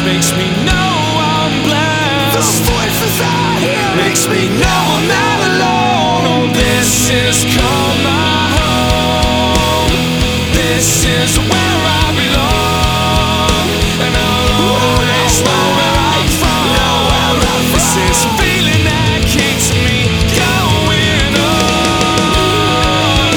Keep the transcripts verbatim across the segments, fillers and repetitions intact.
makes me know I'm blessed. The voices I hear makes me know I'm not alone. Oh, this is called my home. This is where I belong, and I'll always know where I'm from. This is a feeling that keeps me going on.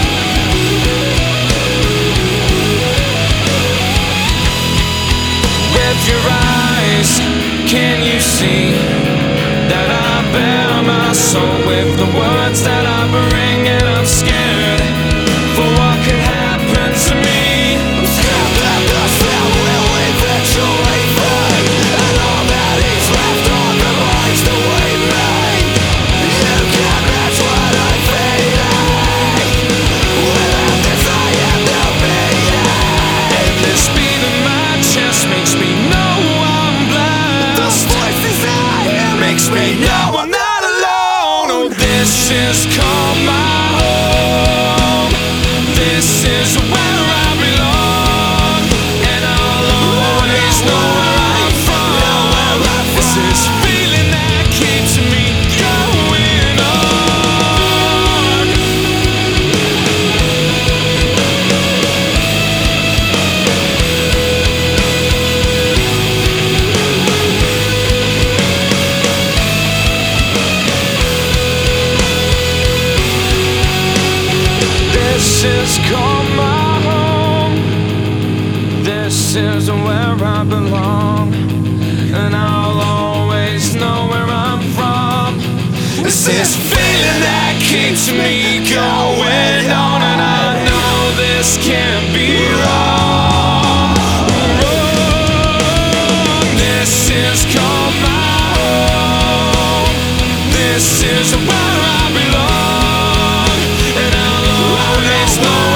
With your eyes, can you see that I bear my soul with the words that I bring? And I'm scared for what could happen to me. I'm scared that the sound will eventually fade, and all that is left on the minds to wait me. You can't match what I'm feeling. Without this I am no being. This beat in my chest makes me know I'm blessed. The voices I hear makes me know I'm not alone. Oh, this is called my home. This is where I belong, and I'll always know where I'm from. This is a feeling that keeps me going on. This is called my home. This is where I belong, and I'll always know where I'm from. This is a feeling that keeps me going on, and I know this can't be wrong. Wrong. This is called my home. This is where I belong, and I'll always know